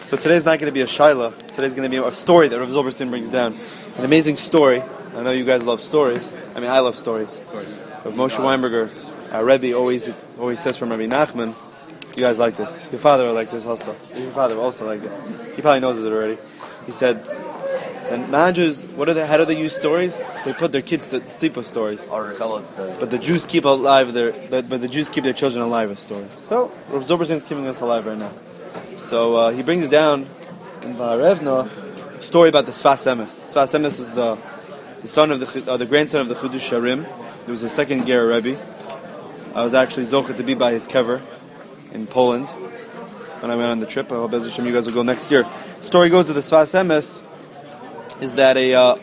So today's not going to be a shaila. Today's going to be a story that Rav Zilberstein brings down. An amazing story. I know you guys love stories. I mean, I love stories. Of course. But Moshe Weinberger, our Rebbe, always says from Rabbi Nachman, you guys like this. Your father will like this also. Your father will also like it. He probably knows it already. He said, and managers, how do they use stories? They put their kids to sleep with stories. But the Jews keep their children alive with stories. So Rav Zilberstein is keeping us alive right now. So he brings down in Ba'arevna a story about the Sfas Emes. Sfas Emes was the son of the grandson of the Chidush Sharim. He was the second Ger Rebbe. I was actually zochet to be by his kever in Poland when I went on the trip. I hope Be'ez Hashem you guys will go next year. The story goes to the Sfas Emes is that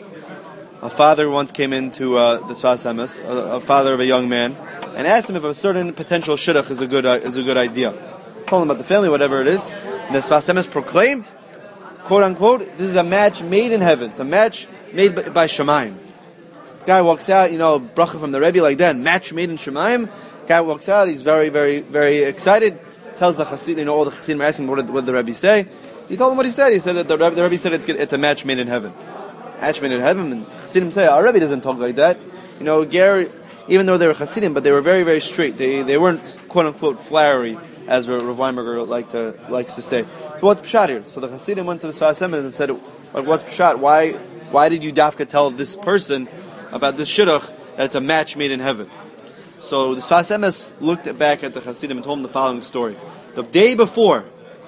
a father once came into the Sfas Emes, a father of a young man, and asked him if a certain potential shidduch is a good idea. Told him about the family, whatever it is. And the Sfas Emes proclaimed, quote unquote, this is a match made in heaven. It's a match made by Shemaim. Guy walks out, bracha from the Rebbe like that, match made in Shemaim. Guy walks out, he's very, very, very excited. Tells the Chassid, all the Chassidim are asking what did the Rebbe say. He told him what he said. He said that the Rebbe said it's a match made in heaven. Match made in heaven. And Chassidim say, our Rebbe doesn't talk like that. Ger, even though they were Chassidim, but they were very, very straight. They weren't quote unquote flowery, as Rav Weinberger likes to say. So what's pshat here? So the Chassidim went to the Sfas Emes and said, what's pshat? Why did you dafka tell this person about this shidduch that it's a match made in heaven? So the Sfas Emes looked back at the Chassidim and told him the following story. The day before,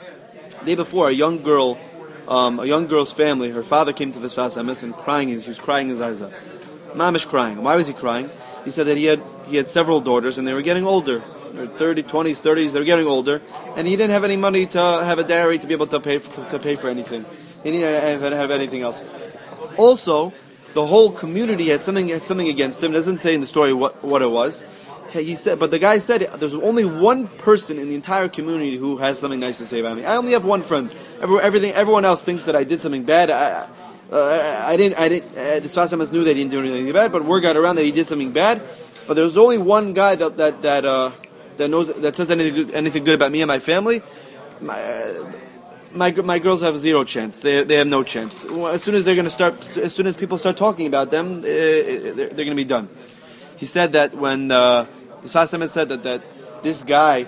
a young girl's family, her father came to the Sfas Emes and he was crying his eyes out. Mamish crying. Why was he crying? He said that he had several daughters and they were getting older. They're 30s, 20s, 30s, they were getting older, and he didn't have any money to have a dowry to be able to pay for anything. He didn't have anything else. Also, the whole community had something against him. It doesn't say in the story what it was. He said, but the guy said, there's only one person in the entire community who has something nice to say about me. I only have one friend. Everyone else thinks that I did something bad. I didn't. The Sfas Emes knew that he didn't do anything bad, but word got around that he did something bad. But there's only one guy that says anything good about me and my family. My girls have zero chance. They have no chance. As soon as people start talking about them, they're going to be done. He said that when the Sfas Emes said that this guy,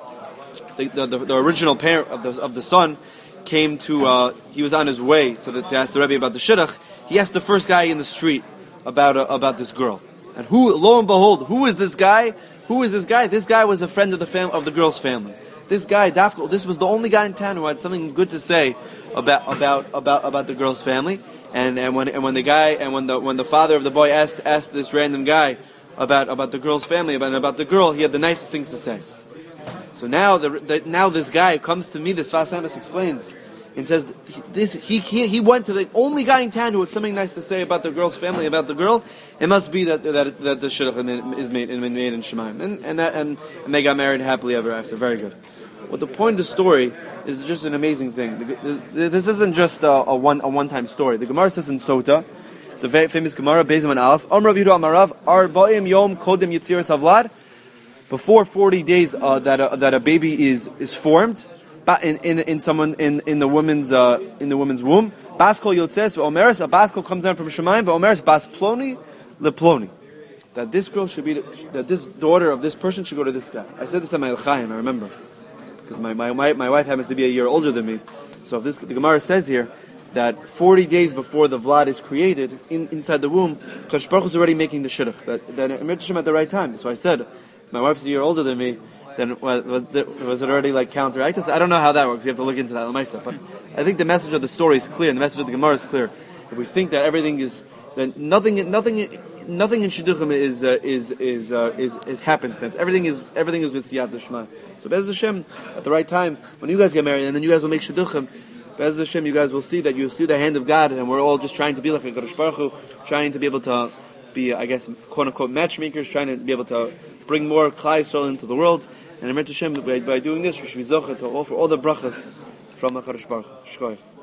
the original parent of the son, came to he was on his way to ask the Rebbe about the shidduch. He asked the first guy in the street about this girl, and lo and behold, who is this guy? Who is this guy? This guy was a friend of the girl's family. This guy, Dafko, this was the only guy in town who had something good to say about the girl's family. And when the father of the boy asked this random guy about the girl's family, about the girl, he had the nicest things to say. So now this guy comes to me. The Sfas Emes explains and says he went to the only guy in town who had something nice to say about the girl's family, about the girl. It must be that the shidduch is made in Shemaim, and they got married happily ever after. Very good. Well, the point of the story is just an amazing thing. This isn't just a one-time story. The Gemara says in Sota, it's a very famous Gemara, Beis and Aleph, Amrav Yehuda Amarav, Arba'im Yom Kodem Yitziras Havlad. Before 40 days that a baby is formed in the woman's womb, Baskol Yotzes Omeres, a Baskol comes down from Shemaim, Omeres Bas Ploni LePloni. That this girl that this daughter of this person should go to this guy. I said this at my L'chaim, I remember, because my wife happens to be a year older than me. So the Gemara says here that 40 days before the Vlad is created inside the womb, Kadosh Baruch Hu is already making the shidduch. That at the right time. So I said, my wife's a year older than me, then was it already like counteracted? I don't know how that works. We have to look into that myself. But I think the message of the story is clear, and the message of the Gemara is clear. If we think that everything is, then nothing in shidduchim is happenstance. Everything is with siyat l'shma. So Be'ez Hashem, at the right time, when you guys get married, and then you guys will make shidduchim, Be'ez Hashem, you guys will see that you'll see the hand of God, and we're all just trying to be like a Kadosh Baruch Hu, trying to be able to be, I guess, quote unquote matchmakers, trying to be able to bring more Klal Yisrael into the world. And Emet Hashem, by doing this, we should be zocheh to offer all the brachas from HaKadosh Baruch Hu. Shkoyach.